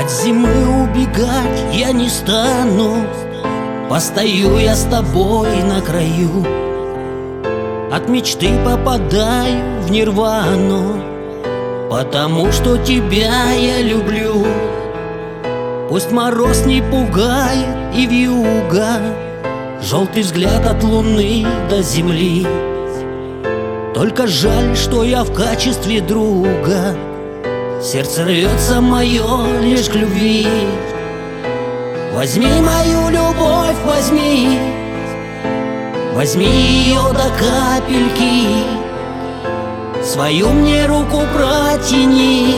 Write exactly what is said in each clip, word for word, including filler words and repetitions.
От зимы убегать я не стану, постою я с тобой на краю. От мечты попадаю в нирвану, потому что тебя я люблю. Пусть мороз не пугает и вьюга, желтый взгляд от луны до земли. Только жаль, что я в качестве друга, сердце рвется мое лишь к любви. Возьми мою любовь, возьми, возьми ее до капельки, свою мне руку протяни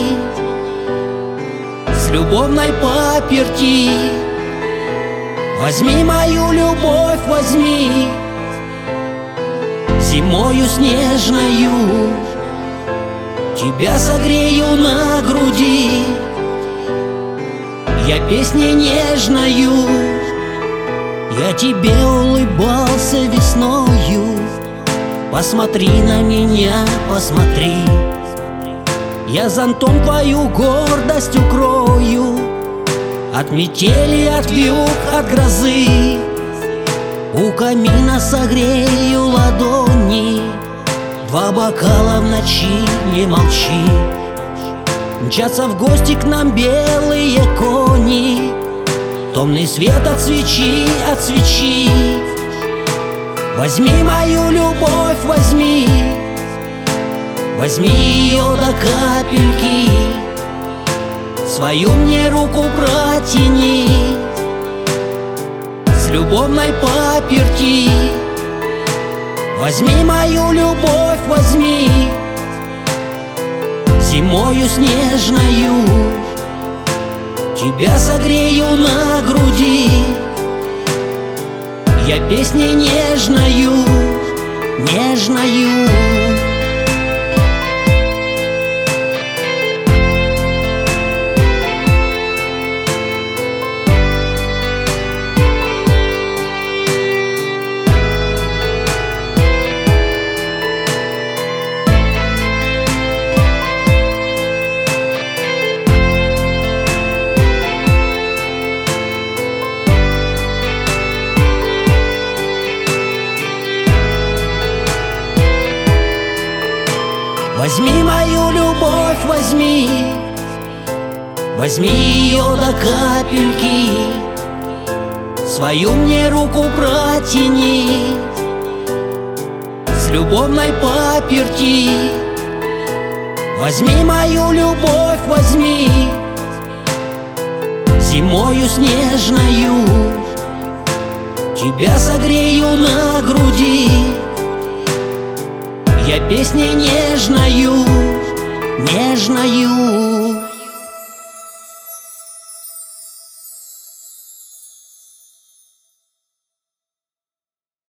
с любовной паперти. Возьми мою любовь, возьми, зимою снежною тебя согрею на груди. Я песней нежною, я тебе улыбался весною. Посмотри на меня, посмотри, я зонтом твою гордость укрою. От метели, от вьюг, от грозы у камина согрею ладони. Два бокала в ночи, не молчи, мчатся в гости к нам белые кони. Томный свет от свечи, от свечи. Возьми мою любовь, возьми, возьми ее до капельки, свою мне руку протяни с любовной паперти. Возьми мою любовь, возьми, зимою снежною тебя согрею на груди. Я песней нежною, нежною. Возьми мою любовь, возьми, возьми ее до капельки, свою мне руку протяни с любовной паперти. Возьми мою любовь, возьми, зимою снежною тебя согрею на груди. Я песней нежною, нежною.